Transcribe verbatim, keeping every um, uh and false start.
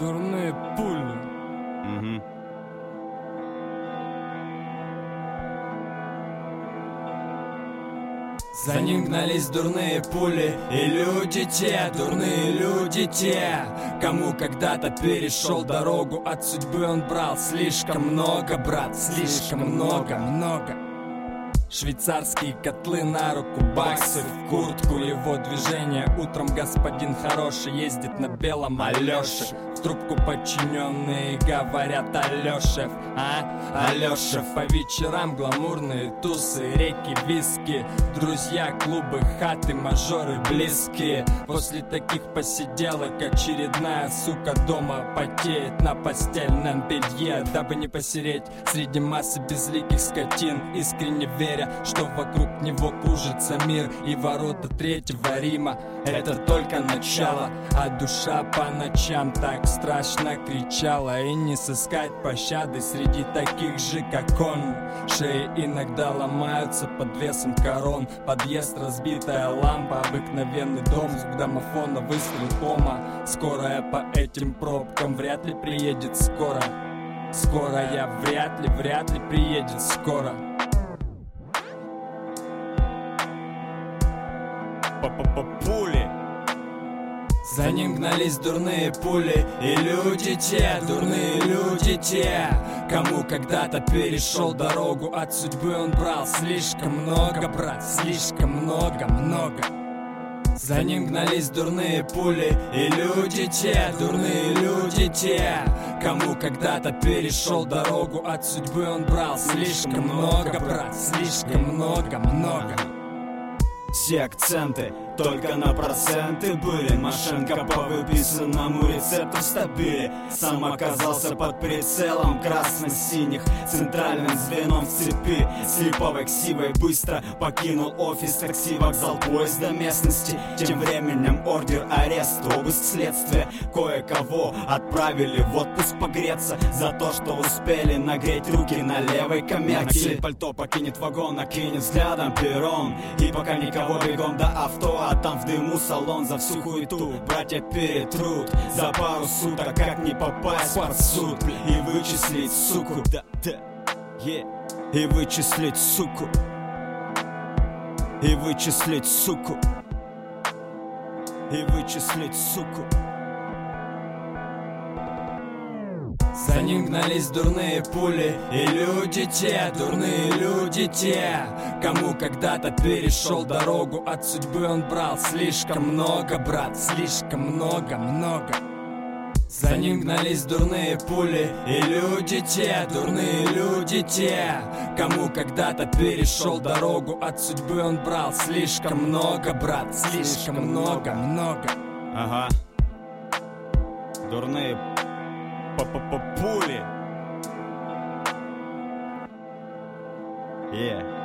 дурные пули. Угу. За ним гнались дурные пули, и люди те, дурные люди те, кому когда-то перешел дорогу от судьбы он брал слишком много, брат, слишком много, много. Швейцарские котлы на руку, баксы в куртку, его движение. Утром господин хороший ездит на белом Алёше. В трубку подчиненные говорят: Алёшев, а? Алёшев. По вечерам гламурные тусы, реки, виски, друзья, клубы, хаты, мажоры близкие. После таких посиделок очередная сука дома потеет на постельном белье, дабы не посереть среди массы безликих скотин, искренне веря, что вокруг него кружится мир. И ворота Третьего Рима — это только начало, а душа по ночам так страшно кричала. И не сыскать пощады среди таких же, как он. Шеи иногда ломаются под весом корон. Подъезд, разбитая лампа, обыкновенный дом, звук домофона, выстрел кома. Скорая по этим пробкам вряд ли приедет скоро. Скорая вряд ли, вряд ли приедет скоро. Пули. За ним гнались дурные пули, и люди те, дурные люди те, кому когда-то перешел дорогу от судьбы он брал слишком много, брат, слишком много, много. За ним гнались дурные пули, и люди те, дурные люди те, кому когда-то перешел дорогу от судьбы он брал слишком много, брат, слишком много, много. Все акценты только на проценты были. Машинка по выписанному рецепту в стабиле. Сам оказался под прицелом красно-синих, центральным звеном в цепи. Слеповой ксивой быстро покинул офис, такси, вокзал, поезд до местности. Тем временем ордер ареста, обыск, следствия. Кое-кого отправили в отпуск погреться за то, что успели нагреть руки на левой комерке. Накинет пальто, покинет вагон, накинет взглядом перрон. И пока никого, бегом до авто, а там в дыму салон. За всю хуету братья перетрут за пару суток, как не попасть под суд и вычислить суку, да, да, yeah. И вычислить суку, и вычислить суку, и вычислить суку. За ним гнались дурные пули, и люди те, дурные люди те, кому когда-то перешел дорогу от судьбы он брал слишком много, брат, слишком много, много. За ним гнались дурные пули, и люди те, дурные люди те, кому когда-то перешел дорогу от судьбы он брал слишком много, брат, слишком много, много. Ага. Дурные пули. Yeah.